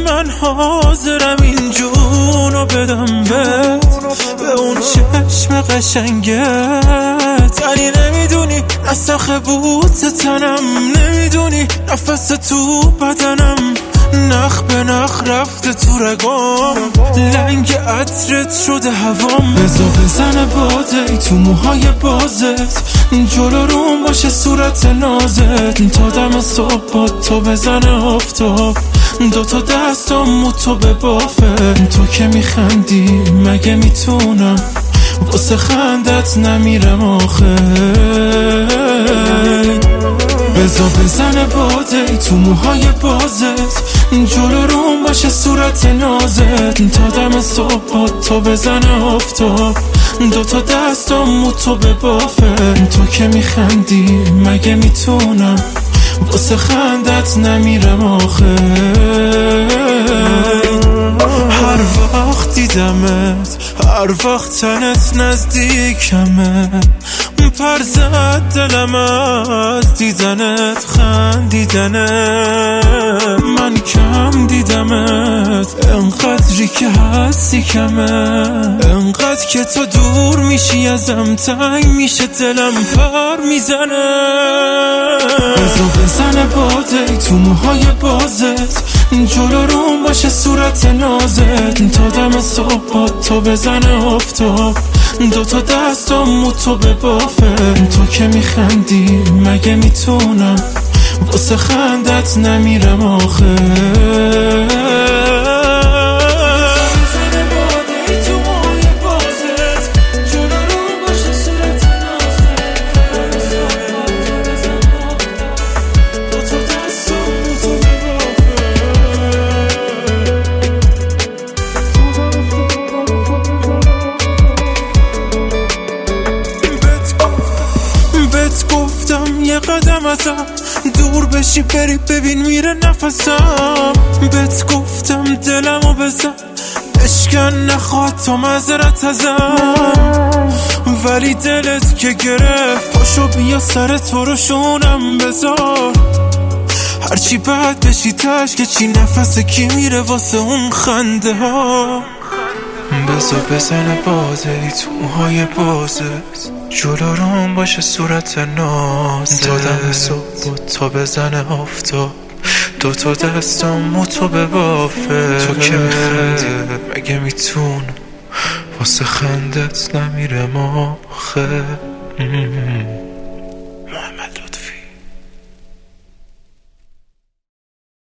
من حاضرم این جونو بدم به اون چشم قشنگت. ولی نمیدونی نسخ بوت تنم، نمیدونی نفس تو بدنم، نخ به نخ رفته تو رگام، لنگ عطرت شده هوام. بزا بزنه باده ای تو موهای بازت، جلو روم باشه صورت نازت، تا دم صبح با تو بزنه آفتاب، دوتا دستم تو به بافه. تو که میخندی مگه میتونم واسه خندت نمیرم آخه. بزا بزنه باده ای تو موهای بازت، جلو روم باشه صورت نازت، تا دم صبح با تو بزنه آفتاب، دوتا دستم تو به بافه. تو که میخندی مگه میتونم واسه خندت نمیرم آخه. هر وقت دیدمت، هر وقت تنت نزدیکمه، پر زد دلم از دیدنت خندیدنت. من کم دیدمت انقدری که هستی کمه، انقدر که تو دور میشی ازم تنگ میشه دلم پر میزنه. بزا بزنه باده ای تو موهای بازت، جلو روم باشه صورت نازت، تا دم صبح با تو بزنه آفتاب، دوتا دستم تو به بافه. تو که میخندی مگه میتونم واسه خندت نمیرم آخه. گفتم یه قدم ازم دور بشی بری ببین میره نفسم، بهت گفتم دلمو بزن اشکن نخواد تو معذرت ازم، ولی دلت که گرفت پاشو بیا سر تو رو شونم بذار، هرچی بد بشی تش که چی نفس کی میره واسه اون خنده ها. بزا بزنه باده ای تو موهای بازت، جلو روم باشه صورت نازت، تا دم صبح تا بزنه آفتاب، دوتا دستم تو به بافه. تو که میخندی مگه میتونم واسه خندت نمیرم آخه.